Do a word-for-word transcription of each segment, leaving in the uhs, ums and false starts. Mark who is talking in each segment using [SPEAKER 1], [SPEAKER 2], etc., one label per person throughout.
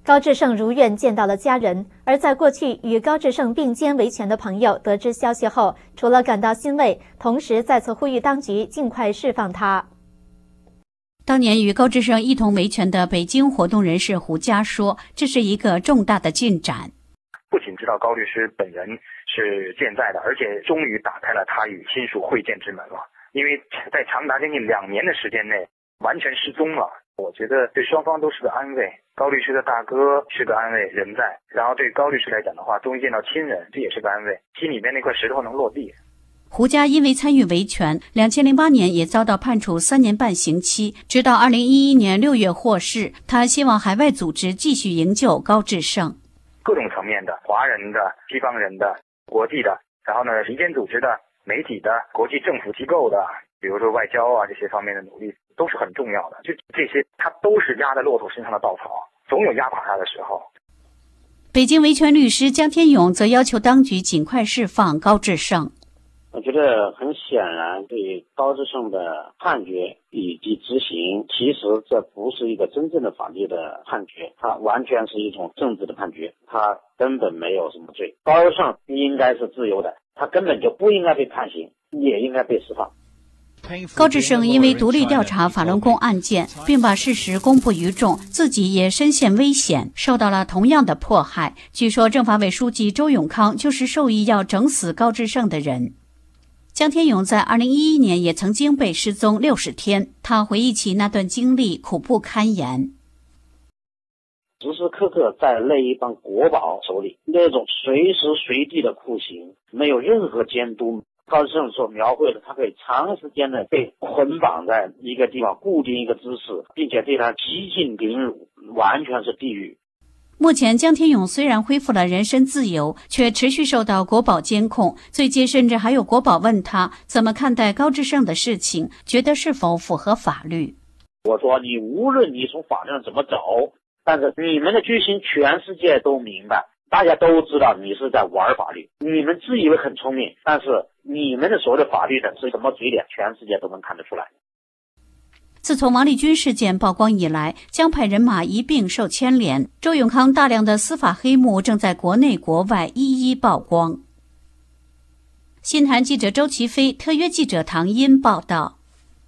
[SPEAKER 1] 高志胜如愿见到了家人，而在过去与高志胜并肩维权的朋友得知消息后，除了感到欣慰，同时再次呼吁当局尽快释放他。
[SPEAKER 2] 当年与高志胜一同维权的北京活动人士胡佳说，这是一个重大的进展。
[SPEAKER 3] 不仅知道高律师本人是健在的，而且终于打开了他与亲属会见之门了。因为在长达将近两年的时间内完全失踪了，我觉得对双方都是个安慰。高律师的大哥是个安慰，人在，然后对高律师来讲的话，终于见到亲人，这也是个安慰，心里面那块石头能落地。
[SPEAKER 2] 胡佳因为参与维权，两千零八年也遭到判处三年半刑期，直到二零一一年六月获释。他希望海外组织继续营救高志胜，
[SPEAKER 3] 各种层面的，华人的、西方人的、国际的，然后呢，民间组织的、媒体的、国际政府机构的，比如说外交啊这些方面的努力都是很重要的。就这些，他都是压在骆驼身上的稻草，总有压垮他的时候。
[SPEAKER 2] 北京维权律师江天勇则要求当局尽快释放高志胜。
[SPEAKER 4] 我觉得很显然，对高志胜的判决以及执行，其实这不是一个真正的法律的判决，它完全是一种政治的判决，他根本没有什么罪。高志胜应该是自由的，他根本就不应该被判刑，也应该被释放。
[SPEAKER 2] 高志胜因为独立调查法轮功案件，并把事实公布于众，自己也深陷危险，受到了同样的迫害。据说政法委书记周永康就是授意要整死高志胜的人。江天勇在二零一一年也曾经被失踪六十天，他回忆起那段经历，苦不堪言。
[SPEAKER 4] 时时刻刻在那一帮国宝手里，那种随时随地的酷刑，没有任何监督。高志胜所描绘的，他可以长时间的被捆绑在一个地方，固定一个姿势，并且对他极尽凌辱，完全是地狱。
[SPEAKER 2] 目前江天勇虽然恢复了人身自由，却持续受到国保监控，最近甚至还有国保问他怎么看待高志胜的事情，觉得是否符合法律。
[SPEAKER 4] 我说你无论你从法律上怎么走，但是你们的居心全世界都明白，大家都知道你是在玩法律，你们自以为很聪明，但是你们的所谓的法律的是什么嘴脸，全世界都能看得出来。
[SPEAKER 2] 自从王立军事件曝光以来，江派人马一并受牵连，周永康大量的司法黑幕正在国内国外一一曝光。新韩记者周其飞，特约记者唐英报道。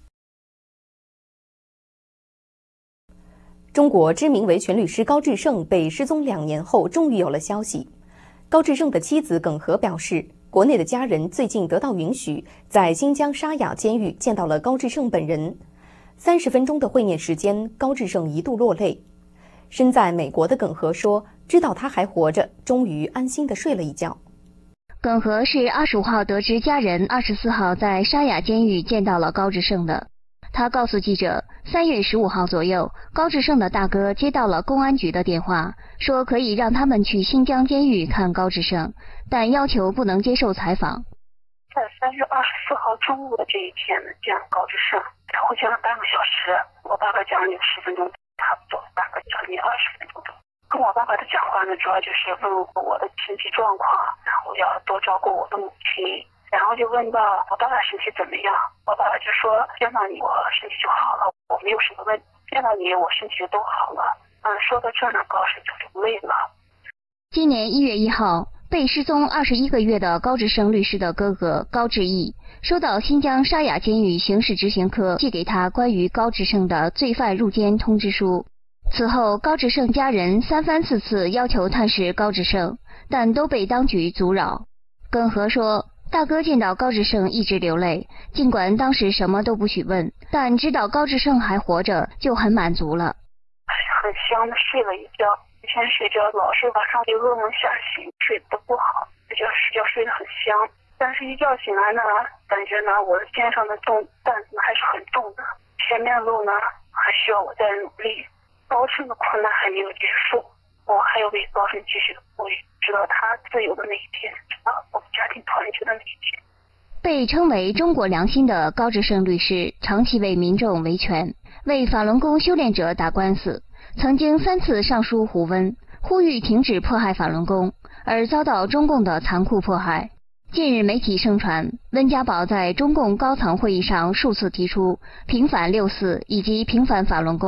[SPEAKER 5] 中国知名维权律师高志胜被失踪两年后，终于有了消息。高志胜的妻子耿和表示，国内的家人最近得到允许，在新疆沙雅监狱见到了高志胜本人。三十分钟的会面时间，高志胜一度落泪。身在美国的耿和说，知道他还活着，终于安心地睡了一觉。
[SPEAKER 6] 耿和是二十五号得知家人二十四号在沙雅监狱见到了高志胜的。他告诉记者，三月十五号左右，高志胜的大哥接到了公安局的电话，说可以让他们去新疆监狱看高志胜，但要求不能接受采访。
[SPEAKER 7] 在三月二十四号中午的这一天呢，见高志胜，他会讲了半个小时，我爸爸讲了有十分钟，差不多大概将近二十分钟多。跟我爸爸的讲话呢，主要就是问我的身体状况，然后要多照顾我的母亲，然后就问到我爸爸身体怎么样，我爸爸就说见到你我身体就好了，我没有什么问题，见到你我身体就都好了。嗯，说到这儿呢，高志就流泪了。
[SPEAKER 6] 今年一月一号。被失踪二十一个月的高志胜律师的哥哥高志毅收到新疆沙雅监狱刑事执行科寄给他关于高志胜的罪犯入监通知书。此后，高志胜家人三番四次要求探视高志胜，但都被当局阻扰。耿和说，大哥见到高志胜一直流泪，尽管当时什么都不许问，但知道高志胜还活着就很满足了。
[SPEAKER 7] 很香的睡了一觉。以前睡觉老是晚上有噩梦吓醒，睡得不好，这觉睡觉睡得很香。但是一觉醒来呢，感觉呢我的肩上的重担子还是很重的，前面的路呢还需要我再努力。高胜的困难还没有结束，我还要为高胜继续的呼吁，直到他自由的那一天，直到我们家庭团结的那一天。
[SPEAKER 6] 被称为中国良心的高志胜律师，长期为民众维权，为法轮功修炼者打官司，曾经三次上书胡温，呼吁停止迫害法轮功，而遭到中共的残酷迫害。近日媒体盛传，温家宝在中共高层会议上数次提出平反六四以及平反法轮功，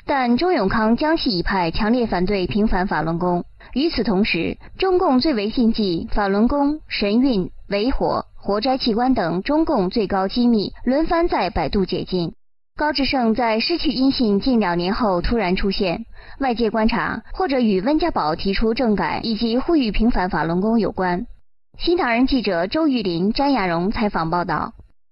[SPEAKER 6] 但周永康江西一派强烈反对平反法轮功。与此同时，中共最为禁忌法轮功、神韵、为火、活摘器官等中共最高机密轮番在百度解禁。高志胜在失去音信近两年后突然出现，外界观察或者与温家宝提出政改以及呼吁平反法轮功有关。新唐人记者周玉林、詹亚荣采访报道。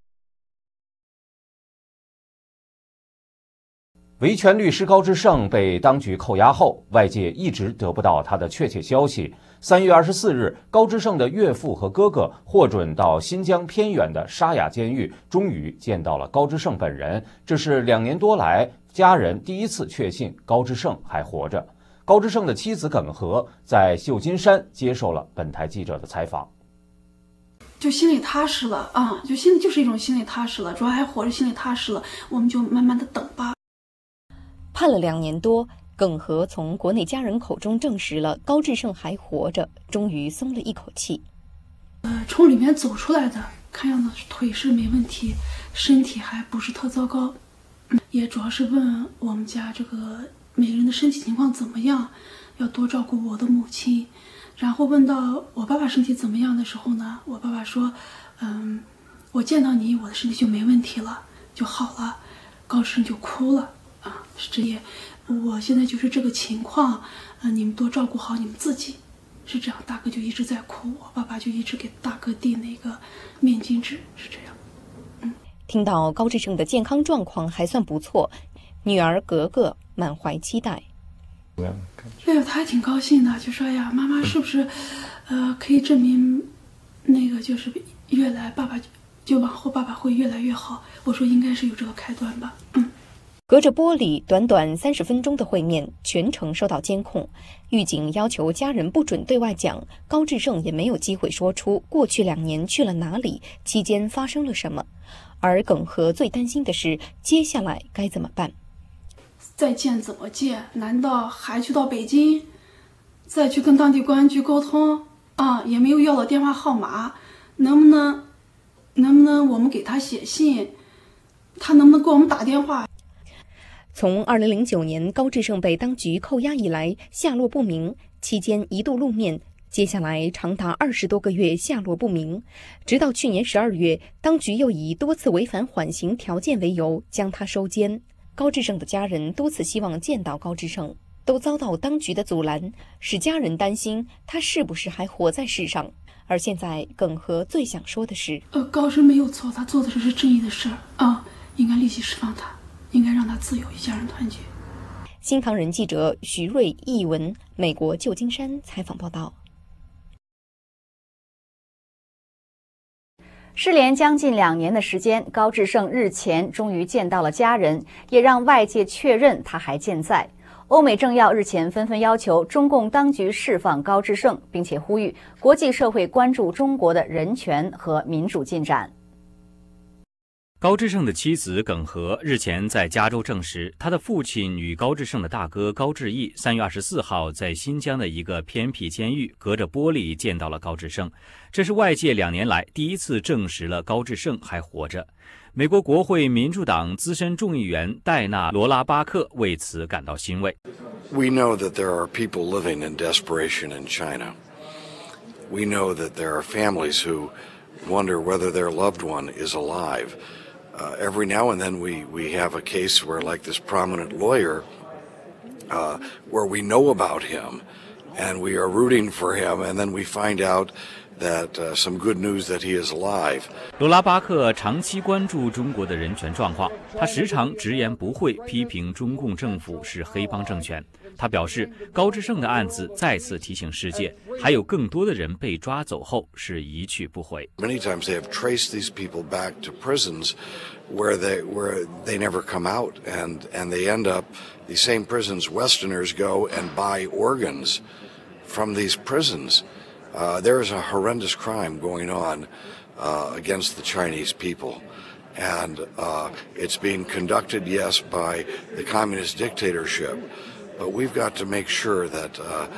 [SPEAKER 8] 维权律师高志胜被当局扣押后，外界一直得不到他的确切消息。三月二十四日，高志胜的岳父和哥哥获准到新疆偏远的沙雅监狱，终于见到了高志胜本人。这是两年多来家人第一次确信高志胜还活着。高志胜的妻子耿和在旧金山接受了本台记者的采访。
[SPEAKER 9] 就心里踏实了啊，就心里就是一种心里踏实了，主要还活着，心里踏实了，我们就慢慢的等吧。
[SPEAKER 5] 判了两年多，耿和从国内家人口中证实了高志胜还活着，终于松了一口气。
[SPEAKER 9] 呃，从里面走出来的，看样子腿是没问题，身体还不是特糟糕，嗯、也主要是问我们家这个每个人的身体情况怎么样，要多照顾我的母亲。然后问到我爸爸身体怎么样的时候呢，我爸爸说，嗯，我见到你，我的身体就没问题了，就好了。高志胜就哭了。啊，是这也，我现在就是这个情况，呃，你们多照顾好你们自己，是这样。大哥就一直在哭，我爸爸就一直给大哥递那个面巾纸，是这样。嗯，
[SPEAKER 5] 听到高志胜的健康状况还算不错，女儿格格满怀期待。
[SPEAKER 9] 哎呀，他还挺高兴的，就说：“哎呀，妈妈是不是，呃，可以证明，那个就是越来爸爸就往后爸爸会越来越好？”我说：“应该是有这个开端吧。”嗯。
[SPEAKER 5] 隔着玻璃，短短三十分钟的会面，全程受到监控。狱警要求家人不准对外讲，高志胜也没有机会说出过去两年去了哪里，期间发生了什么。而耿和最担心的是，接下来该怎么办？
[SPEAKER 9] 再见怎么见？难道还去到北京，再去跟当地公安局沟通啊？也没有要到电话号码，能不能，能不能我们给他写信？他能不能给我们打电话？
[SPEAKER 5] 从二零零九年高志胜被当局扣押以来，下落不明，期间一度露面，接下来长达二十多个月下落不明，直到去年十二月，当局又以多次违反缓刑条件为由将他收监。高志胜的家人多次希望见到高志胜，都遭到当局的阻拦，使家人担心他是不是还活在世上。而现在耿和最想说的是，
[SPEAKER 9] 呃，高志没有错，他做的这是正义的事儿啊，应该立即释放他。应该让他自由，与家人团结。
[SPEAKER 5] 新唐人记者徐瑞、译文，美国旧金山采访报道。
[SPEAKER 1] 失联将近两年的时间，高志胜日前终于见到了家人，也让外界确认他还健在。欧美政要日前纷纷要求中共当局释放高志胜，并且呼吁国际社会关注中国的人权和民主进展。
[SPEAKER 10] 高志胜的妻子耿和日前在加州证实，他的父亲与高志胜的大哥高志毅三月二十四号在新疆的一个偏僻监狱隔着玻璃见到了高志胜，这是外界两年来第一次证实了高志胜还活着。美国国会民主党资深众议员戴娜·罗拉巴克为此感到欣慰。
[SPEAKER 11] We know that there are people living in desperation in China. We know that there are families who wonder whether their loved one is alive.Uh, every now and then we, we have a case where, like this prominent lawyer, uh, where we know about him and we are rooting for him, and then we find out that uh, some good news that he is alive.
[SPEAKER 10] 罗拉巴克长期关注中国的人权状况，他时常直言不讳批评中共政府是黑帮政权。他表示，高志胜的案子再次提醒世界，还有更多的人被抓走后是一去不回。
[SPEAKER 11] Many times they have traced these people back to prisons where they where they never come out, and and they end up these same prisons. Westerners go and buy organs from these prisons. Uh, there is a horrendous crime going on uh, against the Chinese people. And uh, it's being conducted, yes, by the communist dictatorship, but we've got to make sure that uh,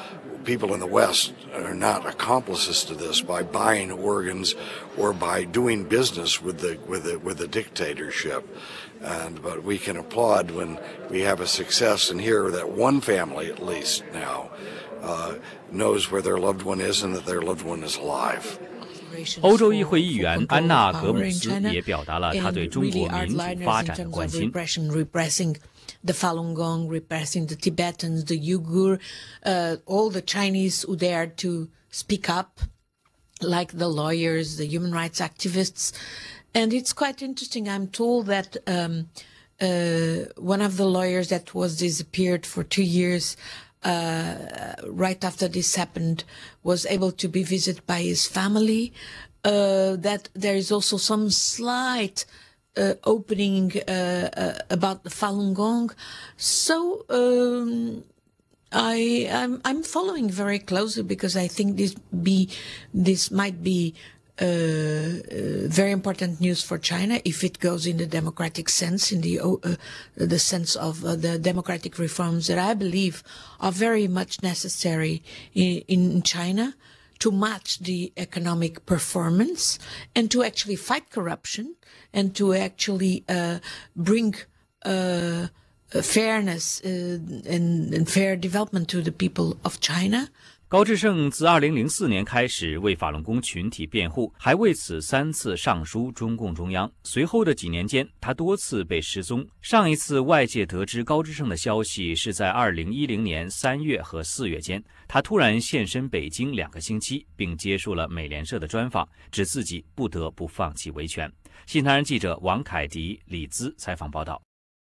[SPEAKER 11] people in the West are not accomplices to this by buying organs or by doing business with the with the with the dictatorship. And but we can applaud when we have a success and hear that one family at least now uh, knows where their loved one is and that their loved one is alive.
[SPEAKER 10] 欧洲议会议员安娜·格姆斯也表达了她对中国民主发展的关心。
[SPEAKER 12] The Falun Gong, repressing the Tibetans, the Uyghur, uh, all the Chinese who dared to speak up, like the lawyers, the human rights activists. And it's quite interesting. I'm told that um, uh, one of the lawyers that was disappeared for two years uh, right after this happened was able to be visited by his family, uh, that there is also some slight uh, opening uh, uh, about the Falun Gong. So um, I, I'm, I'm following very closely because I think this be this might be Uh, uh, very important news for China if it goes in the democratic sense, in the uh, the sense of uh, the democratic reforms that I believe are very much necessary in, in China to match the economic performance and to actually fight corruption and to actually uh, bring uh, fairness uh, and, and fair development to the people of China.
[SPEAKER 10] 高志胜自二零零四年开始为法轮功群体辩护，还为此三次上书中共中央。随后的几年间，他多次被失踪。上一次外界得知高志胜的消息是在二零一零年三月和四月间，他突然现身北京两个星期，并接受了美联社的专访，指自己不得不放弃维权。新唐人记者王凯迪、李兹采访报道。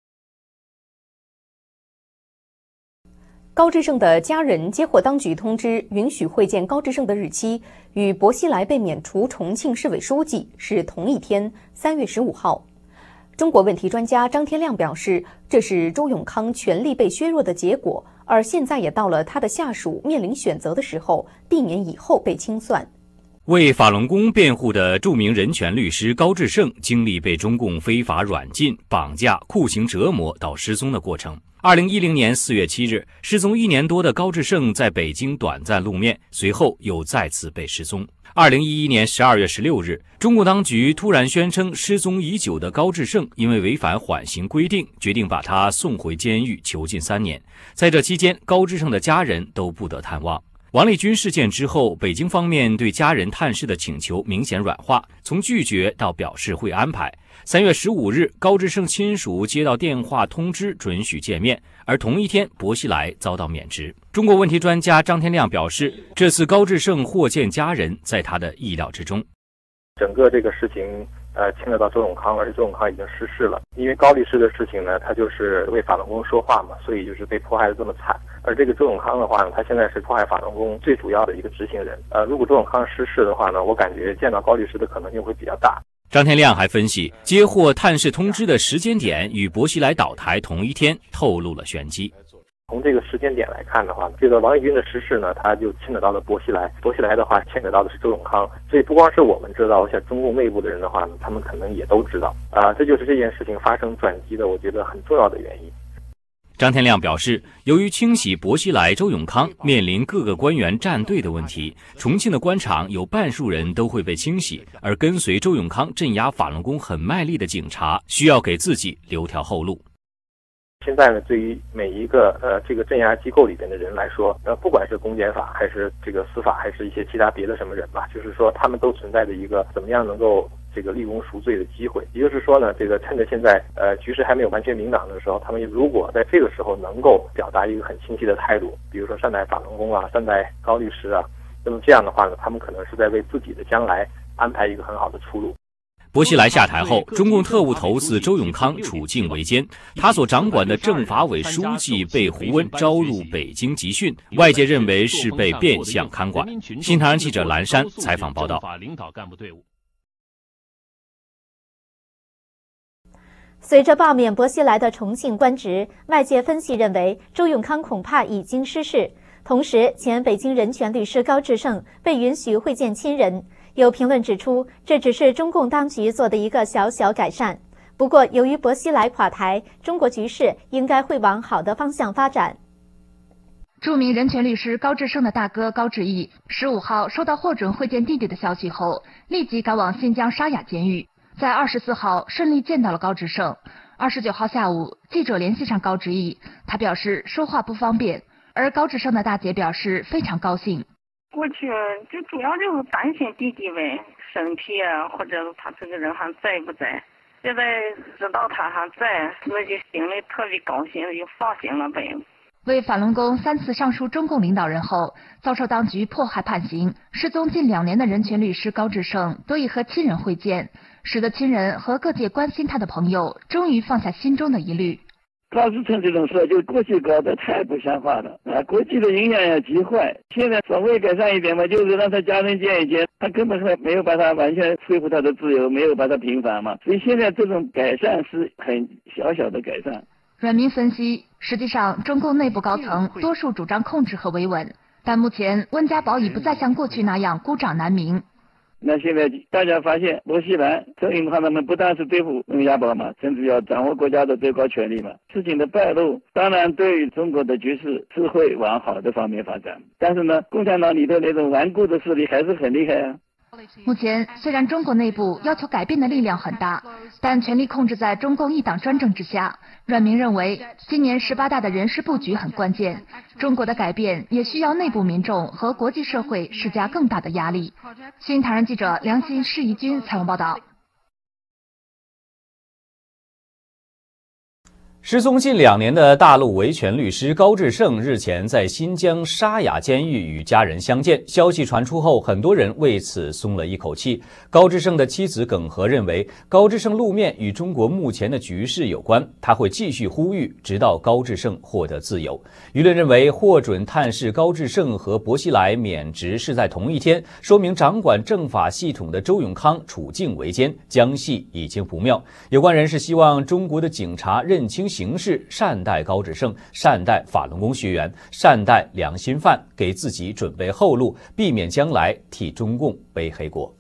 [SPEAKER 5] 高志胜的家人接获当局通知，允许会见高志胜的日期与薄熙来被免除重庆市委书记是同一天，三月十五号。中国问题专家张天亮表示，这是周永康权力被削弱的结果，而现在也到了他的下属面临选择的时候，避免以后被清算。
[SPEAKER 10] 为法轮功辩护的著名人权律师高志胜经历被中共非法软禁、绑架、酷刑折磨到失踪的过程。二零一零年四月七日，失踪一年多的高志胜在北京短暂露面，随后又再次被失踪。二零一一年十二月十六日，中共当局突然宣称失踪已久的高志胜因为违反缓刑规定，决定把他送回监狱囚禁三年。在这期间，高志胜的家人都不得探望。王立军事件之后，北京方面对家人探视的请求明显软化，从拒绝到表示会安排。三月十五日，高志胜亲属接到电话通知准许见面，而同一天，薄熙来遭到免职。中国问题专家张天亮表示，这次高志胜获见家人，在他的意料之中。
[SPEAKER 13] 整个这个事情呃牵扯到周永康，而且周永康已经逝世了。因为高律师的事情呢，他就是为法轮功说话嘛，所以就是被迫害的这么惨。而这个周永康的话呢，他现在是迫害法轮功最主要的一个执行人。呃，如果周永康失势的话呢，我感觉见到高律师的可能性会比较大。
[SPEAKER 10] 张天亮还分析，接获探视通知的时间点与薄熙来倒台同一天，透露了玄机。
[SPEAKER 13] 从这个时间点来看的话，这个王立军的失势呢，他就牵扯到了薄熙来，薄熙来的话牵扯到的是周永康，所以不光是我们知道，我想中共内部的人的话呢，他们可能也都知道啊、呃，这就是这件事情发生转机的，我觉得很重要的原因。
[SPEAKER 10] 张天亮表示，由于清洗薄熙来、周永康面临各个官员站队的问题，重庆的官场有半数人都会被清洗，而跟随周永康镇压法轮功很卖力的警察，需要给自己留条后路。
[SPEAKER 13] 现在呢，对于每一个呃这个镇压机构里边的人来说，呃，不管是公检法还是这个司法，还是一些其他别的什么人吧，就是说他们都存在着一个怎么样能够这个立功赎罪的机会。也就是说呢，这个趁着现在呃局势还没有完全明朗的时候，他们如果在这个时候能够表达一个很清晰的态度，比如说善待法轮功啊，善待高律师啊，那么这样的话呢，他们可能是在为自己的将来安排一个很好的出路。
[SPEAKER 10] 薄熙来下台后，中共特务头子周永康处境维艰，他所掌管的政法委书记被胡温招入北京集训，外界认为是被变相看管。新唐人记者蓝山采访报道。
[SPEAKER 14] 随着罢免薄熙来的重庆官职，外界分析认为周永康恐怕已经失势。同时，前北京人权律师高志胜被允许会见亲人。有评论指出，这只是中共当局做的一个小小改善。不过，由于薄熙来垮台，中国局势应该会往好的方向发展。
[SPEAKER 15] 著名人权律师高志胜的大哥高志毅十五号收到获准会见弟弟的消息后，立即赶往新疆沙雅监狱，在二十四号顺利见到了高志胜。二十九号下午，记者联系上高志毅，他表示说话不方便，而高志胜的大姐表示非常高兴。
[SPEAKER 16] 过去就主要就是担心弟弟呗，身体啊，或者他这个人还在不在。现在知道他还在，那就心里特别高兴，就放心了呗。
[SPEAKER 15] 为法轮功三次上书中共领导人后，遭受当局迫害判刑、失踪近两年的人权律师高志胜得以和亲人会见，使得亲人和各界关心他的朋友终于放下心中的疑虑。
[SPEAKER 17] 高志胜这种事就过去搞得太不像话了啊！国际的影响也极坏。现在稍微改善一点嘛，就是让他家人见一见，他根本还没有把他完全恢复他的自由，没有把他平反嘛。所以现在这种改善是很小小的改善。
[SPEAKER 15] 阮明分析，实际上中共内部高层多数主张控制和维稳，但目前温家宝已不再像过去那样孤掌难鸣。
[SPEAKER 17] 那现在大家发现，薄熙来、郑运他们不但是对付温家宝嘛，甚至要掌握国家的最高权力嘛。事情的败露，当然对于中国的局势是会往好的方面发展。但是呢，共产党里头那种顽固的势力还是很厉害啊。
[SPEAKER 15] 目前虽然中国内部要求改变的力量很大，但权力控制在中共一党专政之下。阮明认为，今年十八大的人事布局很关键，中国的改变也需要内部民众和国际社会施加更大的压力。新唐人记者梁鑫、施怡君采访报道。
[SPEAKER 10] 失踪近两年的大陆维权律师高志胜日前在新疆沙雅监狱与家人相见，消息传出后，很多人为此松了一口气。高志胜的妻子耿和认为，高志胜露面与中国目前的局势有关，他会继续呼吁，直到高志胜获得自由。舆论认为，获准探视高志胜和薄熙来免职是在同一天，说明掌管政法系统的周永康处境维艰，江戏已经不妙。有关人士希望中国的警察认清形势，善待高志胜，善待法轮功学员，善待良心犯，给自己准备后路，避免将来替中共背黑锅。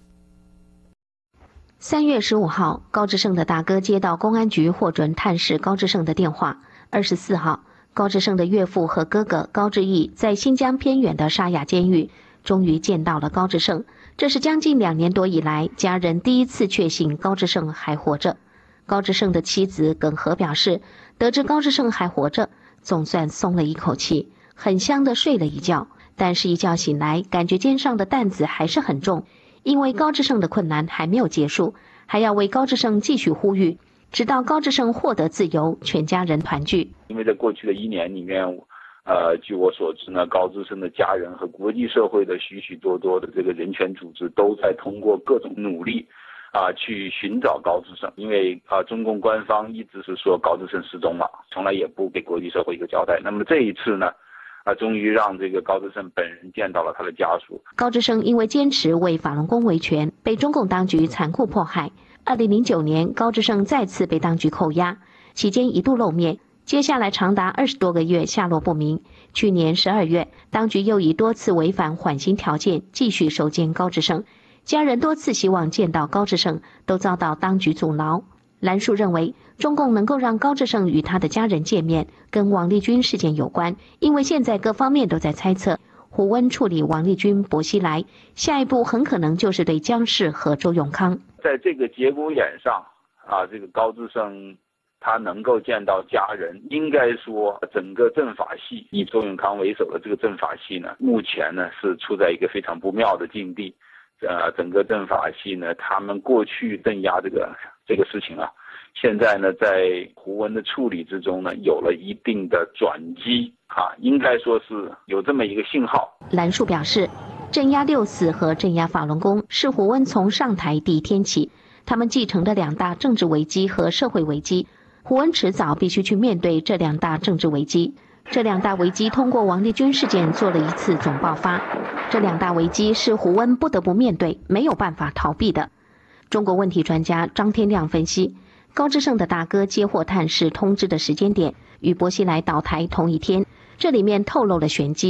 [SPEAKER 18] 三月十五号，高志胜的大哥接到公安局获准探视高志胜的电话。二十四号，高志胜的岳父和哥哥高志毅在新疆偏远的沙雅监狱终于见到了高志胜。这是将近两年多以来，家人第一次确信高志胜还活着。高志胜的妻子耿和表示，得知高志胜还活着，总算松了一口气，很香的睡了一觉。但是一觉醒来，感觉肩上的担子还是很重，因为高志胜的困难还没有结束，还要为高志胜继续呼吁，直到高志胜获得自由，全家人团聚。
[SPEAKER 19] 因为在过去的一年里面，呃，据我所知呢，高志胜的家人和国际社会的许许多多的这个人权组织都在通过各种努力啊，去寻找高志胜。因为啊，中共官方一直是说高志胜失踪了，从来也不给国际社会一个交代。那么这一次呢，啊，终于让这个高志胜本人见到了他的家属。
[SPEAKER 18] 高志胜因为坚持为法轮功维权，被中共当局残酷迫害。二零零九年，高志胜再次被当局扣押，期间一度露面，接下来长达二十多个月下落不明。去年十二月，当局又以多次违反缓刑条件继续收监高志胜。家人多次希望见到高志胜，都遭到当局阻挠。兰树认为，中共能够让高志胜与他的家人见面，跟王立军事件有关，因为现在各方面都在猜测，胡温处理王立军、薄熙来，下一步很可能就是对江氏和周永康。
[SPEAKER 19] 在这个节骨眼上，啊，这个高志胜他能够见到家人，应该说整个政法系以周永康为首的这个政法系呢，目前呢是处在一个非常不妙的境地。呃，整个政法系呢，他们过去镇压这个这个事情啊，现在呢，在胡温的处理之中呢，有了一定的转机啊，应该说是有这么一个信号。
[SPEAKER 18] 兰树表示，镇压六四和镇压法轮功是胡温从上台第一天起，他们继承的两大政治危机和社会危机，胡温迟早必须去面对这两大政治危机。这两大危机通过王立军事件做了一次总爆发，这两大危机是胡温不得不面对，没有办法逃避的。中国问题专家张天亮分析，高志胜的大哥接获探视通知的时间点与薄熙来倒台同一天，这里面透露了玄机。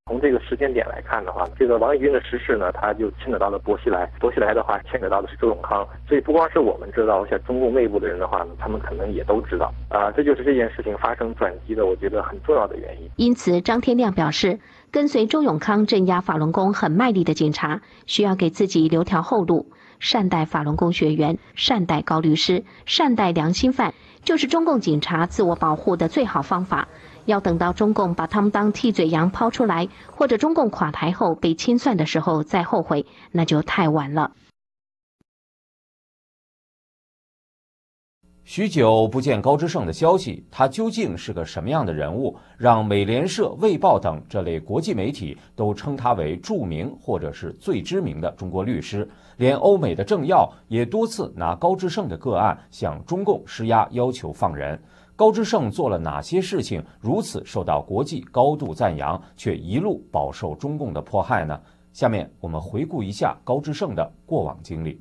[SPEAKER 13] 从这个时间点来看的话，这个王义军的逝世呢，他就牵扯到了薄熙来，薄熙来的话牵扯到的是周永康，所以不光是我们知道，而且中共内部的人的话呢，他们可能也都知道啊、呃，这就是这件事情发生转机的，我觉得很重要的原因。
[SPEAKER 18] 因此，张天亮表示，跟随周永康镇压法轮功很卖力的警察，需要给自己留条后路，善待法轮功学员，善待高律师，善待良心犯，就是中共警察自我保护的最好方法。要等到中共把他们当替罪羊抛出来，或者中共垮台后被清算的时候再后悔，那就太晚了。
[SPEAKER 8] 许久不见高志胜的消息，他究竟是个什么样的人物，让美联社、卫报等这类国际媒体都称他为著名或者是最知名的中国律师，连欧美的政要也多次拿高志胜的个案向中共施压，要求放人。高志胜做了哪些事情如此受到国际高度赞扬，却一路饱受中共的迫害呢？下面我们回顾一下高志胜的过往经历。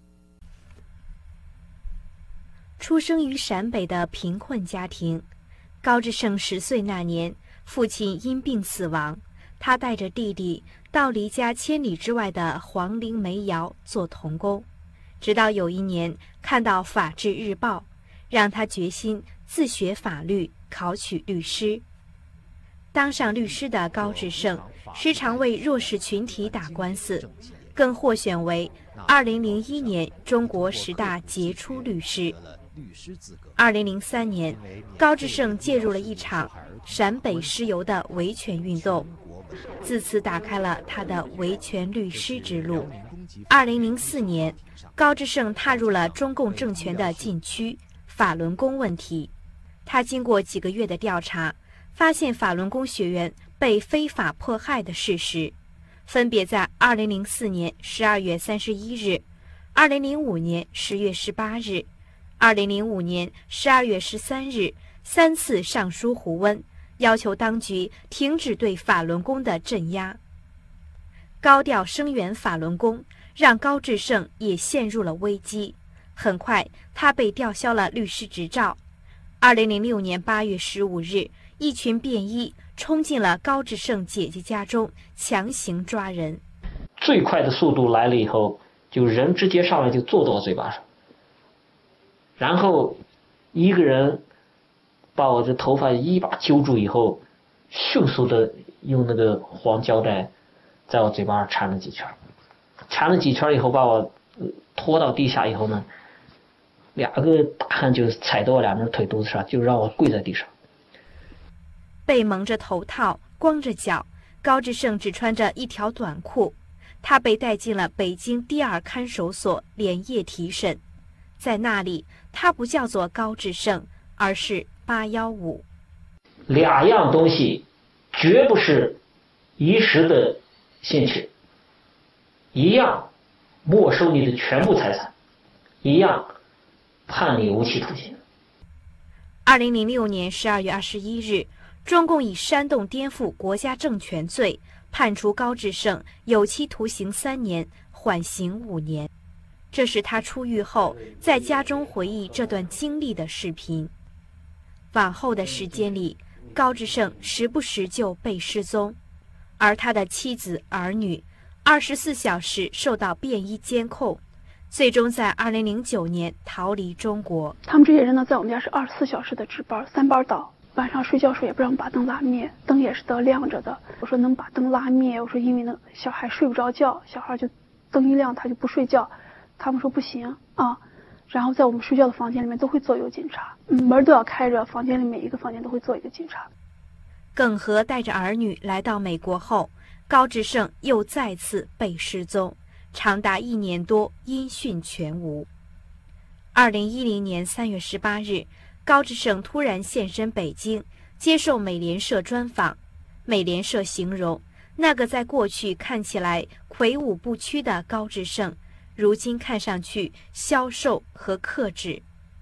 [SPEAKER 20] 出生于陕北的贫困家庭，高志胜十岁那年，父亲因病死亡，他带着弟弟到离家千里之外的黄陵煤窑做童工，直到有一年看到《法制日报》，让他决心自学法律，考取律师。当上律师的高志胜时常为弱势群体打官司，更获选为二零零一年中国十大杰出律师。二零零三年，高志胜介入了一场陕北石油的维权运动，自此打开了他的维权律师之路。二零零四年，高志胜踏入了中共政权的禁区——法轮功问题。他经过几个月的调查，发现法轮功学员被非法迫害的事实，分别在二零零四年十二月三十一日、二零零五年十月十八日、二零零五年十二月十三日三次上书胡温，要求当局停止对法轮功的镇压。高调声援法轮功，让高志胜也陷入了危机。很快，他被吊销了律师执照。二零零六年八月十五日，一群便衣冲进了高志胜姐姐家中，强行抓人。
[SPEAKER 21] 最快的速度来了以后，就人直接上来就坐到我嘴巴上，然后一个人把我的头发一把揪住以后，迅速的用那个黄胶带在我嘴巴上缠了几圈，缠了几圈以后把我拖到地下以后呢，两个大汉就踩到我两只腿肚子上，就让我跪在地上。
[SPEAKER 20] 被蒙着头套，光着脚，高志胜只穿着一条短裤。他被带进了北京第二看守所连夜提审，在那里，他不叫做高志胜，而是八一五。
[SPEAKER 21] 两样东西绝不是一时的兴趣，一样没收你的全部财产，一样判你无期徒刑。
[SPEAKER 20] 二零零六年十二月二十一日，中共以煽动颠覆国家政权罪判处高志胜有期徒刑三年，缓刑五年。这是他出狱后在家中回忆这段经历的视频。往后的时间里，高志胜时不时就被失踪，而他的妻子儿女二十四小时受到便衣监控，最终在二零零九年逃离中国。
[SPEAKER 9] 他们这些人呢，在我们家是二十四小时的值班，三班倒。晚上睡觉时候也不让把灯拉灭，灯也是得亮着的。我说能把灯拉灭，我说因为那小孩睡不着觉，小孩就灯一亮他就不睡觉。他们说不行啊，然后在我们睡觉的房间里面都会坐有警察，嗯，门都要开着，房间里每一个房间都会坐一个警察。
[SPEAKER 20] 耿和带着儿女来到美国后，高志胜又再次被失踪，长达一年多，音讯全无。二零一零年三月十八日，高志胜突然现身北京，接受美联社专访。美联社形容那个在过去看起来魁梧不屈的高志胜，如今看上去消瘦和克制。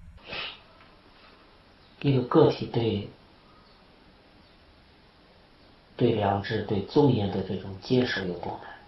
[SPEAKER 21] 一个个体对对良知、对尊严的这种坚守有多难？